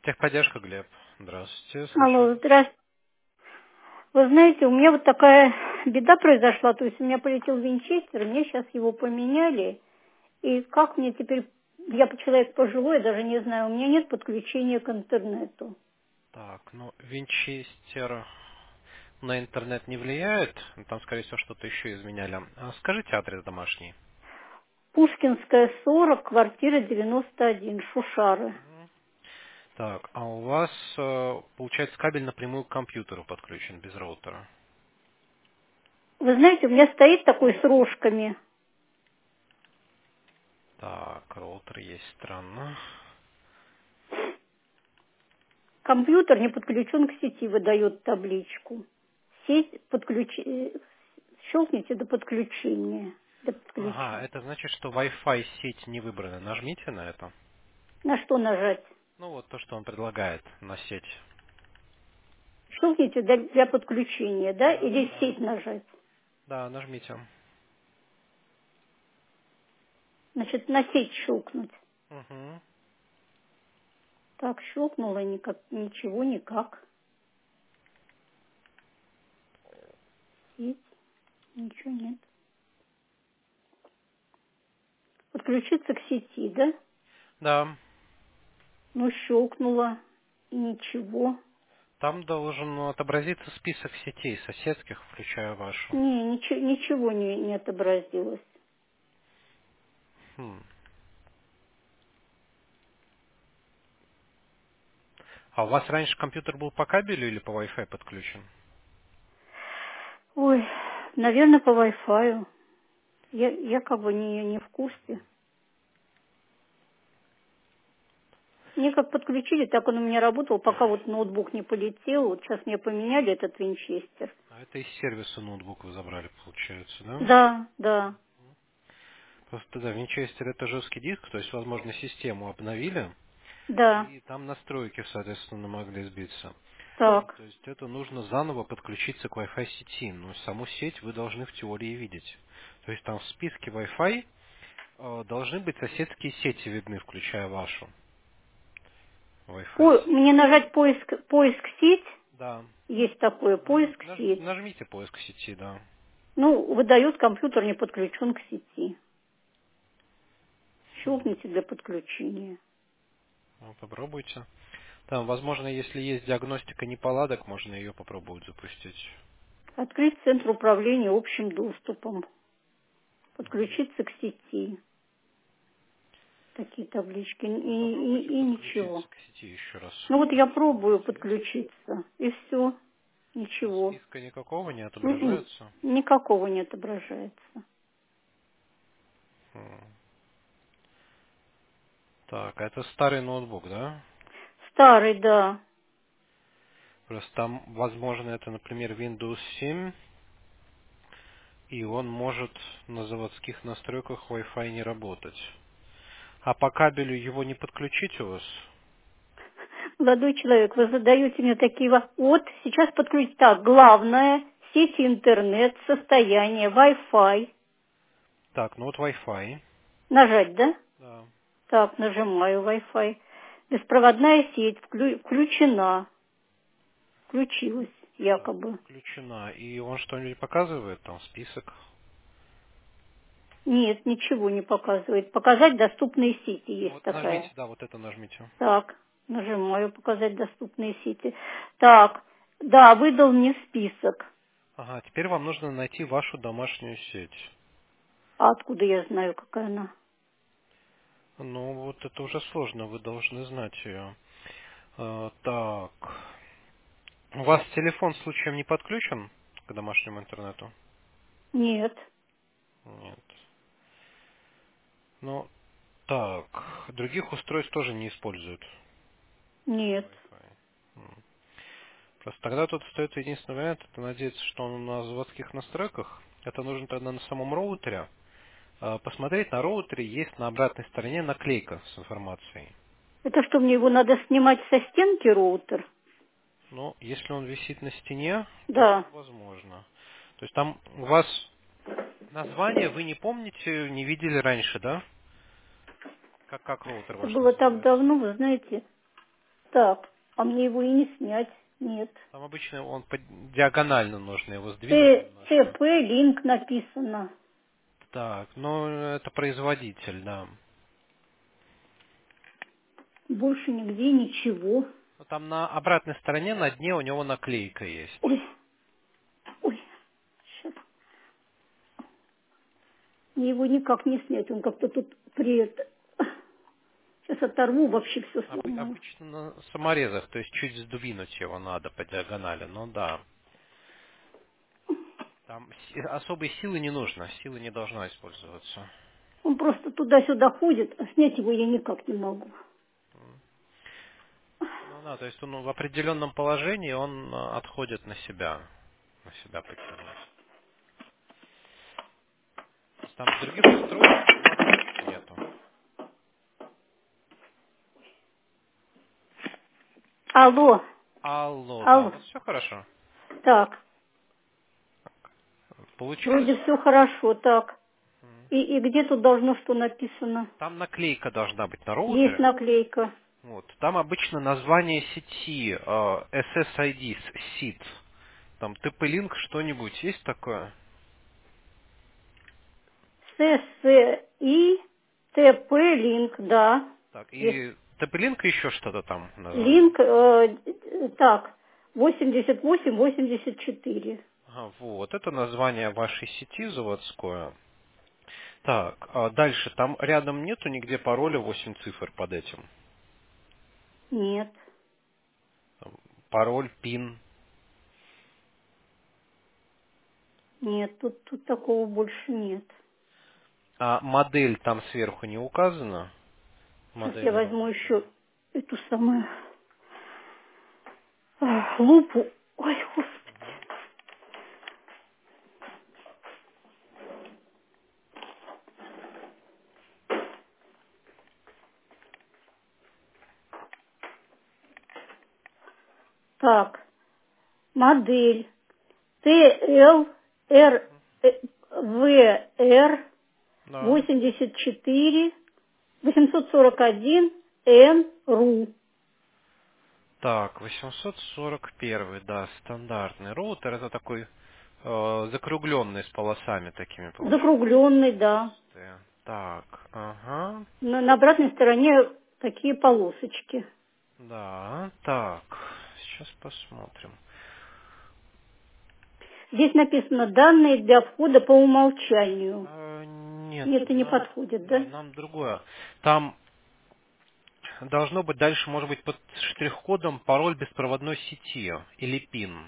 Техподдержка, Глеб. Здравствуйте, слушаю. Алло, здравствуйте. Вы знаете, у меня вот такая беда произошла, то есть у меня полетел винчестер, мне сейчас его поменяли, и как мне теперь, я человек пожилой, даже не знаю, у меня нет подключения к интернету. Так, ну, винчестер на интернет не влияет, там, скорее всего, что-то еще изменяли. Скажите адрес домашний. Пушкинская, 40, квартира 91, Шушары. Так, а у вас, получается, кабель напрямую к компьютеру подключен, без роутера. Вы знаете, у меня стоит такой с рожками. Так, роутер есть, странно. Компьютер не подключен к сети, выдает табличку. Сеть щелкните до подключения. До Ага, подключения. это значит, что Wi-Fi сеть не выбрана. Нажмите на это. На что нажать? Ну, вот то, что он предлагает на сеть. Щелкните для подключения, да? Да, Или да. сеть нажать? Да, нажмите. Значит, на сеть щелкнуть. Угу. Так, щелкнула, ничего, никак. Сеть, ничего нет. Подключиться к сети, да? Да. Ну, щелкнула, и ничего. Там должен отобразиться список сетей соседских, включая вашу. Не, ничего не отобразилось. Хм. А у вас раньше компьютер был по кабелю или по Wi-Fi подключен? Ой, наверное, по Wi-Fi. Я как бы не в курсе. Мне как подключили, так он у меня работал, пока вот ноутбук не полетел. Вот сейчас мне поменяли этот винчестер. А это из сервиса ноутбук вы забрали, получается, да? Да, да, Просто да, винчестер это жесткий диск, то есть, возможно, систему обновили, да. и там настройки, соответственно, могли сбиться. Так. То есть это нужно заново подключиться к Wi-Fi сети, но саму сеть вы должны в теории видеть. То есть там в списке Wi-Fi должны быть соседские сети видны, включая вашу Wi-Fi сеть. Мне нажать поиск сеть. Да. Есть такое, поиск сеть. Нажмите поиск сети, да. Ну, выдает компьютер не подключен к сети. Щелкните для подключения. Ну, попробуйте. Там, возможно, если есть диагностика неполадок, можно ее попробовать запустить. Открыть центр управления общим доступом. Подключиться к сети. Такие таблички. Ну, попробуйте И ничего. подключиться к сети еще раз. Ну вот я Если у вас пробую есть. подключиться. И все. Но Ничего. списка никакого не М-м. отображается. Никакого не отображается. Хм. Так, это старый ноутбук, да? Старый, да. Просто там, возможно, это, например, Windows 7, и он может на заводских настройках Wi-Fi не работать. А по кабелю его не подключить у вас? Молодой человек, вы задаете мне такие вопросы. Вот сейчас подключить. Так, главное, сеть интернет, состояние, Wi-Fi. Так, ну вот Wi-Fi. Нажать, да? Да. Так, нажимаю Wi-Fi. Беспроводная сеть включена. Включилась, Так, якобы. включена. И он что-нибудь показывает? Там список. Нет, ничего не показывает. Показать доступные сети Ну есть вот нажмите, такая. да, вот это нажмите. Так, нажимаю показать доступные сети. Так, да, выдал мне список. Ага, теперь вам нужно найти вашу домашнюю сеть. А откуда я знаю, какая она? Ну, вот это уже сложно, вы должны знать ее. Так. У вас телефон случаем не подключен к домашнему интернету? Нет, Нет. Ну, так. Других устройств тоже не используют нет. Wi-Fi. Просто тогда тут остается единственный вариант, это надеяться, что он на заводских настройках. Это нужно тогда на самом роутере. Посмотреть на роутере есть на обратной стороне наклейка с информацией. Это что, мне его надо снимать со стенки, роутер? Но если он висит на стене, то Да. возможно. То есть там у вас название вы не помните, не видели раньше, да? Как роутер Это ваш было так называется? давно, вы знаете. Так, а мне его и не снять. Нет. Там обычно он диагонально нужно его сдвинуть немножко. ТП линк написано. Так, ну это производитель, да. Больше нигде ничего. Ну, там на обратной стороне, на дне у него наклейка есть. Ой, ой, сейчас. Мне его никак не снять. Он как-то тут Сейчас оторву, вообще все сломаю. Обычно на саморезах, то есть чуть сдвинуть его надо по диагонали, ну да. Там особой силы не нужно, силы не должна использоваться. Он просто туда-сюда ходит, а снять его я никак не могу. Ну да, то есть он в определенном положении он отходит на себя потянуть. Там других устройств у вас нету. Алло, Алло, да, у алло. вас все хорошо? Так, Получилось? вроде все хорошо, так. И где тут должно что написано? Там наклейка должна быть на Есть роутере. наклейка. Вот. Там обычно название сети, SSID, SID. Там TP-Link что-нибудь есть такое? ССИ, ТП линк, да. Так, Есть. и TP-Link еще что-то там название. Линк, так, 88-84. Ага, вот, это название вашей сети заводское. Так, а дальше, там рядом нету нигде пароля 8 цифр под этим? Нет, Там пароль, пин. нет, тут такого больше нет. А модель там сверху не указана? Сейчас я Модель возьму роутера. еще эту самую лупу. Ой, господи. Так, модель ТЛРВР Да. 84 841 НРУ. Так, 841, да, стандартный роутер. Это такой закругленный с полосами такими получается. Закругленный, да. Так, ага. На обратной стороне такие полосочки. Да, так. Сейчас посмотрим. Здесь написано «Данные для входа по умолчанию». Нет, Нет, это не нам, подходит, да, да? нам другое. Там должно быть дальше, может быть, под штрих-кодом пароль беспроводной сети или пин.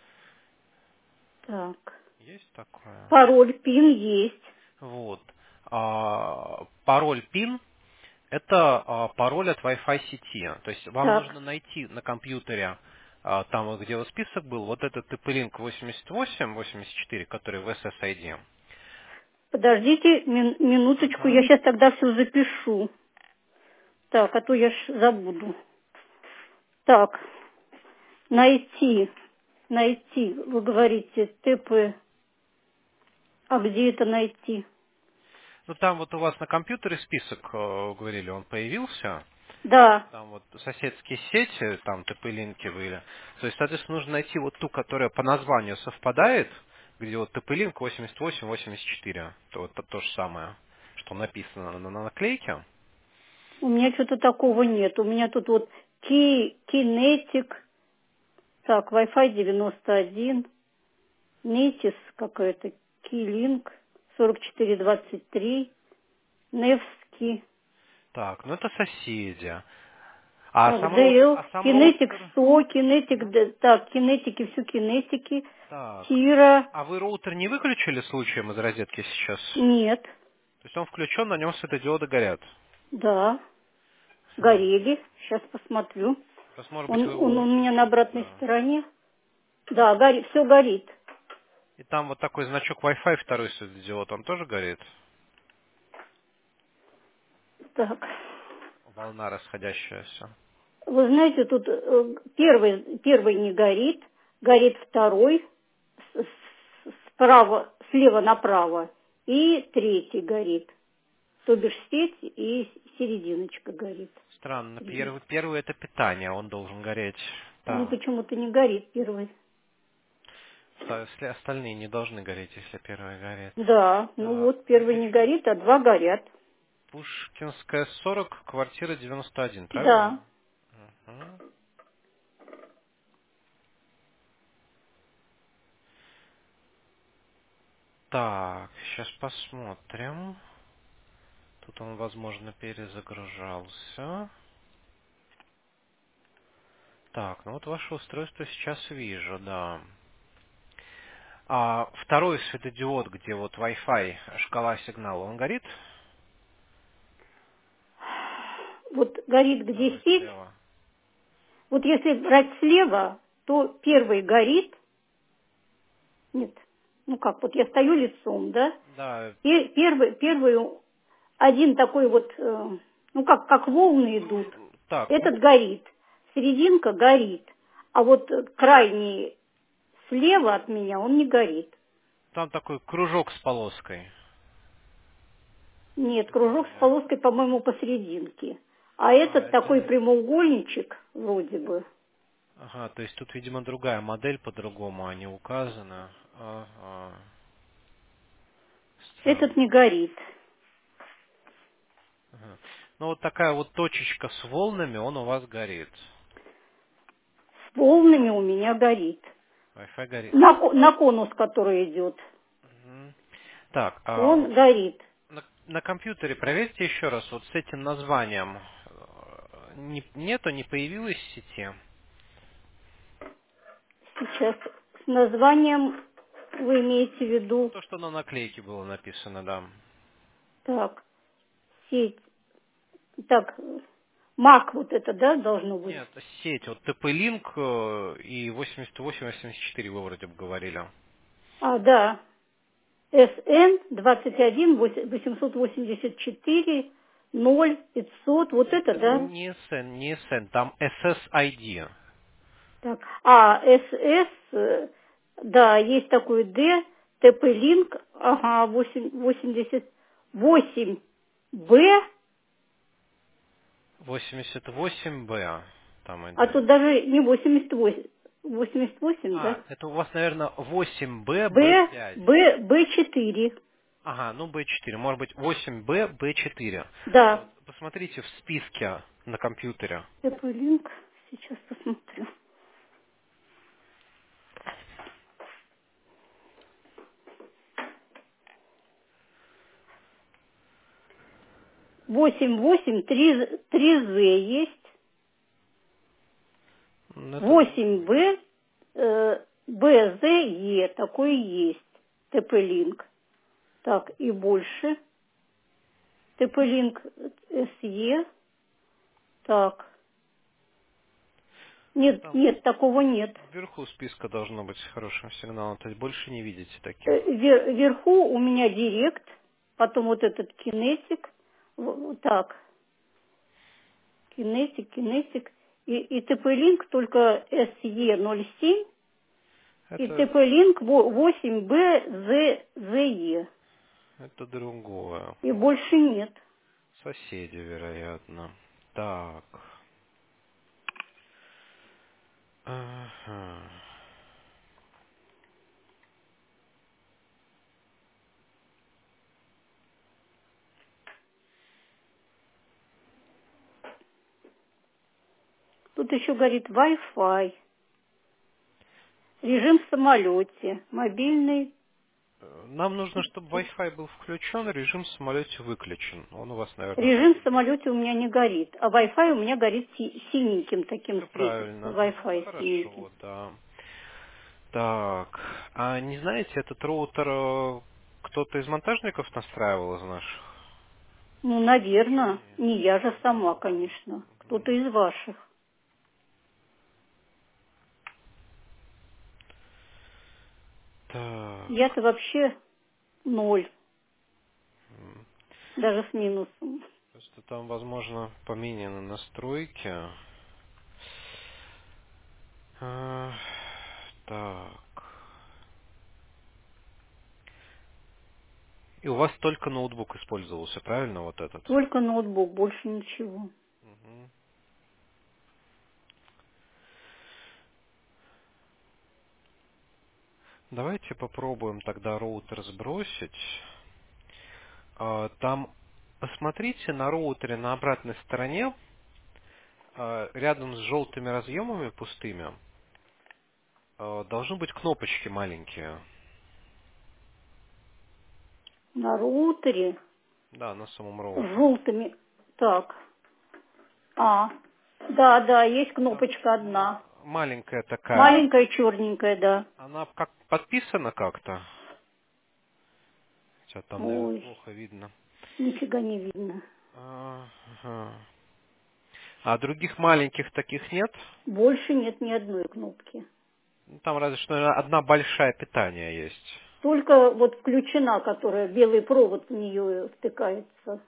Так. Есть такое? Пароль, пин есть. Вот. Пароль пин это пароль от Wi-Fi сети. То есть вам Так. нужно найти на компьютере, там вот, где вот список был, вот этот TP-Link 88-84, который в SSID. Подождите минуточку, я Ага. сейчас тогда все запишу. Так, а то я ж забуду. Так, найти, вы говорите, ТП. А где это найти? Ну там вот у вас на компьютере список, говорили, он появился. Да, Там вот соседские сети, там TP-линки были. То есть, соответственно, нужно найти вот ту, которая по названию совпадает, где вот TP-линк 88-84. То же самое, что написано на наклейке. у меня что-то такого нет. У меня тут вот Kinetic, так, Wi-Fi 91, Netis какая-то, Keylink 4423, Невский, Так, ну это соседи. так, DL, А сам Kinetic роутер... 100, Kinetic, Ага. так, кинетики, все кинетики, Так. Тира, А вы роутер не выключили случаем из розетки сейчас? нет, То есть он включен, на нем светодиоды горят. да, горели, сейчас посмотрю. Сейчас, может быть, Он, вы его он у меня на выключили. обратной Да. стороне. Да, горит, все горит. И там вот такой значок Wi-Fi, второй светодиод, он тоже горит? Так. Волна расходящаяся. Вы знаете, тут первый не горит, горит второй, справа, слева направо, и третий горит. То бишь сеть и серединочка горит. Странно. Первый это питание, он должен гореть. Он Да. почему-то не горит первый. Остальные не должны гореть, если первый горит. Да, ну Так, вот первый не разрешен. горит, а два горят. Пушкинская, 40, квартира 91, правильно? Да. Мгм. Так, сейчас посмотрим. Тут он, возможно, перезагружался. Так, ну вот ваше устройство сейчас вижу, да. А второй светодиод, где вот Wi-Fi, шкала сигнала, он горит? Вот горит где Второй сеть. слева. Вот если брать слева, то первый горит. Нет. Ну как, вот я стою лицом, да? Да, Первый один такой вот, ну как волны идут. так, Этот горит. Серединка горит. А вот крайний слева от меня он не горит. там такой кружок с полоской. Нет, Это, кружок с наверное. полоской, по-моему, посерединке. А этот такой Это... прямоугольничек, вроде бы. Ага, то есть тут, видимо, другая модель по-другому, они указаны. Ага. Этот Странно. не горит. Ага. Ну, вот такая вот точечка с волнами, он у вас горит. С волнами у меня горит. Wi-Fi горит. На конус, который идет, Мгм. Так, он горит. на компьютере проверьте еще раз, вот с этим названием. Нету, не появилось в сети? Сейчас с названием вы имеете в Ну, виду, то, что на наклейке было написано, да. так, сеть, так, Мак вот это, да, должно быть? Нет, сеть, вот TP-Link и 88-84 вы вроде бы говорили. А, да, СН 21 884 0 500, вот это, Это да? не SN, не SN, там SSID. Так, а СС, да, есть такой Д, ТП-линк, ага, 88 Б, 88B там а идет. тут даже не 88, 88, да? Это у вас, наверное, 8B, Б, B5. Б4, Ага, ну B4. Может быть 8B, B4. да. Вот, посмотрите в списке на компьютере. ТП-линк, сейчас посмотрю. 3Z есть, Это другой. 8Б, БЗЕ, такой есть, ТП-линк. Так, и больше. ТП-линк СЕ. Так. Ну, Нет, там нет, такого нет. вверху списка должно быть с хорошим сигналом, то есть больше не видите таких. Вверху у меня директ, потом вот этот кинетик. Вот так, кинетик. И ТП-линк только SE07 и Это, ТП-линк 8BZE. это другое. И больше нет. Соседи, вероятно. Так. Ага. Тут еще говорит Wi-Fi, режим в самолете, мобильный. Нам нужно, чтобы Wi-Fi был включен, режим в самолете выключен. Он у вас, наверное, Режим в такой. самолете у меня не горит, а Wi-Fi у меня горит синеньким таким Все светится. правильно. Wi-Fi синеньким. Хорошо, да. Так. А не знаете, этот роутер кто-то из монтажников настраивал из наших? Ну, наверное, не я же сама, конечно. Кто-то из ваших. Так. Я-то вообще ноль, М, даже с минусом. Просто там, возможно, поменяны настройки. А, Так. И у вас только ноутбук использовался, правильно, вот этот? Только ноутбук, больше ничего. Давайте попробуем тогда роутер сбросить. Там посмотрите на роутере на обратной стороне, рядом с желтыми разъемами пустыми, должны быть кнопочки маленькие. На роутере Да, на самом с роутере. желтыми. Так. Да, есть кнопочка одна. Маленькая такая. Маленькая, черненькая, да. Она как подписана как-то. Хотя там, наверное, Ой, плохо видно. нифига не видно. Ага. А других маленьких таких нет? Больше нет ни одной кнопки. Ну, там разве что, наверное, одна большая питание есть. Только вот включена, которая белый провод в нее втыкается.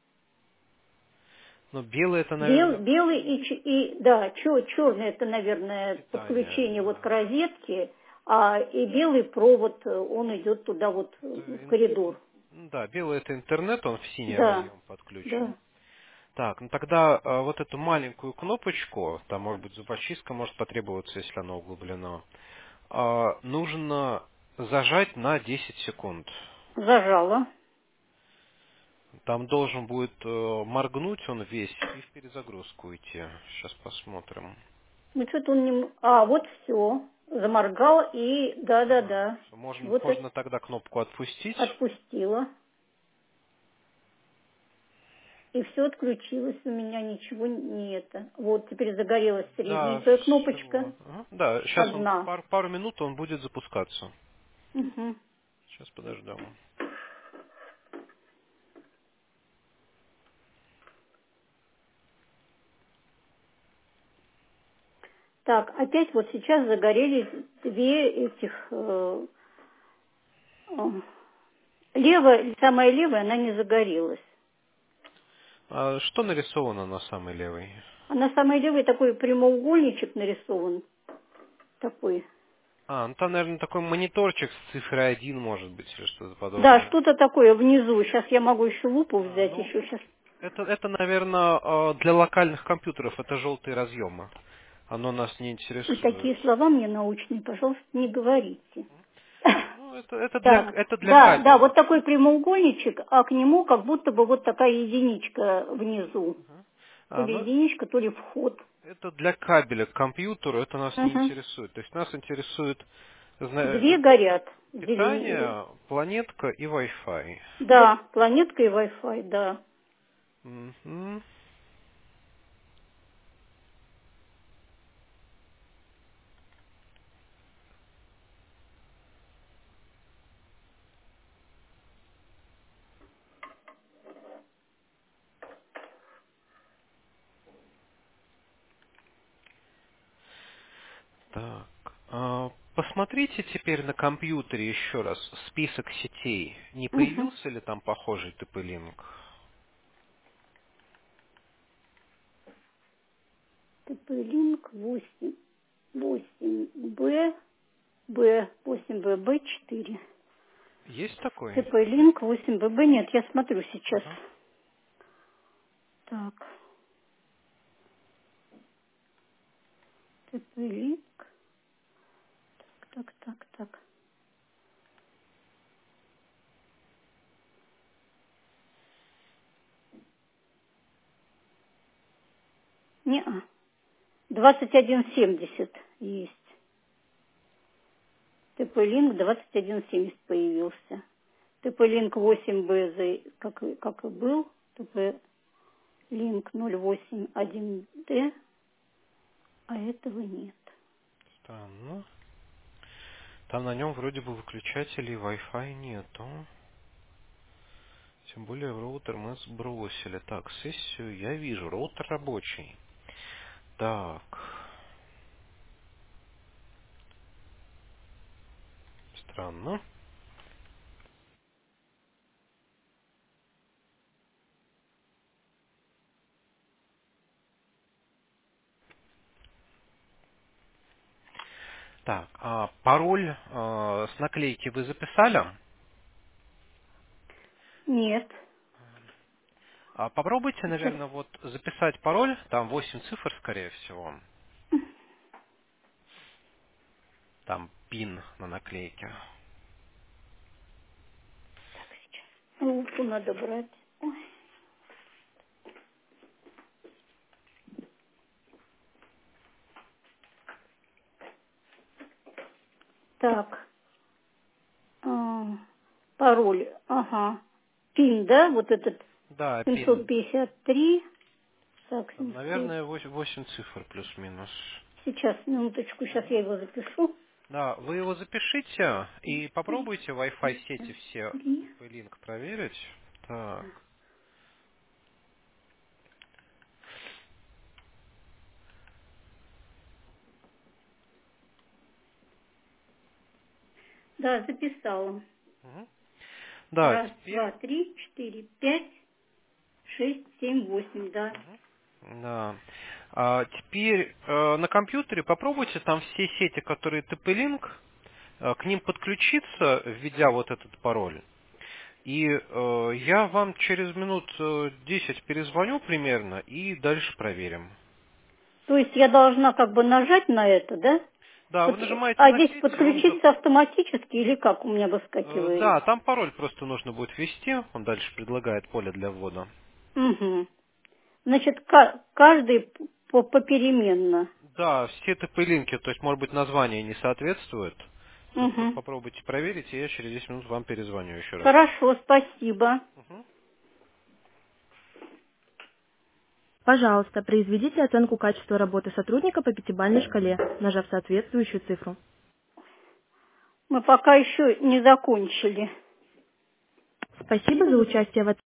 Но белый это, наверное, Белый да, черный это, наверное, питание. подключение вот к Да. розетке, и белый провод, он идет туда вот в коридор. Ну да, белый это интернет, он в синий Да, разъем подключен. да. Так, ну тогда вот эту маленькую кнопочку, там может быть зубочистка может потребоваться, если она углублена, нужно зажать на 10 секунд. Зажала. Там должен будет моргнуть он весь и в перезагрузку идти. Сейчас посмотрим. Ну что-то он не... вот все. Заморгал и Ага. да. Можно, Вот это можно тогда кнопку отпустить. отпустила. И все отключилось, у меня ничего не это. Вот теперь загорелась Да, средненькая кнопочка. все. Ага. Да, сейчас он Одна. пару минут он будет запускаться. Мгм. Сейчас подождем. Так, опять вот сейчас загорелись две этих... самая левая, она не загорелась. А что нарисовано на самой левой? А на самой левой такой прямоугольничек нарисован. Такой. Ну там, наверное, такой мониторчик с цифрой 1, может быть, или что-то Да, подобное. что-то такое внизу. Сейчас я могу еще лупу взять, Ну, еще сейчас. это, наверное, для локальных компьютеров, это желтые разъемы. Оно нас не И интересует. такие слова мне научные, пожалуйста, не говорите. Ну, это Так, для да, кабеля. вот такой прямоугольничек, а к нему как будто бы вот такая единичка внизу. То ли Ну, единичка, то ли вход. это для кабеля к компьютеру, это нас не Мгм. интересует. То есть нас интересует Две горят, зеленые. питание, планетка и Wi-Fi. Да, планетка и Wi-Fi, да. Мгм. Так. Посмотрите теперь на компьютере еще раз список сетей. Не Угу. появился ли там похожий TP-Link? ТП-линк 8Б, 8Б, Б4. Есть такой? ТП-линк 8ББ, нет, я смотрю сейчас. Ага. Так, ТП-линк, так. Не-а, 2170 есть. ТП-линк 2170 появился. ТП-линк 8Б, как и был. ТП-линк 081Д, а этого нет. Странно. Там на нем вроде бы выключателей Wi-Fi нету. Тем более роутер мы сбросили. Так, сессию я вижу. Роутер рабочий. Так. Странно. Так, пароль с наклейки вы записали? Нет. Попробуйте, Сейчас. наверное, вот записать пароль, там 8 цифр, скорее всего. Там пин на наклейке. Лупу надо брать. Ой. Так. Пароль. Ага. Пин, да? Вот этот Да, пин. 753. Так, Там, 700. наверное, 8 цифр плюс-минус. Сейчас, минуточку, сейчас я его запишу. Да, вы его запишите и попробуйте Wi-Fi сети все 3. TP-Link проверить. Так. Да, записала. Мгм. Да, Раз, теперь... два, три, четыре, пять, шесть, семь, восемь, да. Да. Теперь на компьютере попробуйте там все сети, которые TP-Link, к ним подключиться, введя вот этот пароль. И я вам через минут 10 перезвоню примерно и дальше проверим. То есть я должна как бы нажать на это, да? Да, вы нажимаете А на здесь сеть, и он... подключиться автоматически или как у меня выскакивает? Да, там пароль просто нужно будет ввести, он дальше предлагает поле для ввода. Угу. Значит, каждый попеременно. Да, все TP-линки, то есть, может быть, название не соответствует. Вот Угу. попробуйте проверить, и я через 10 минут вам перезвоню еще раз. Хорошо, спасибо. Мгм. Пожалуйста, произведите оценку качества работы сотрудника по пятибалльной шкале, нажав соответствующую цифру. Мы пока еще не закончили. Спасибо за участие в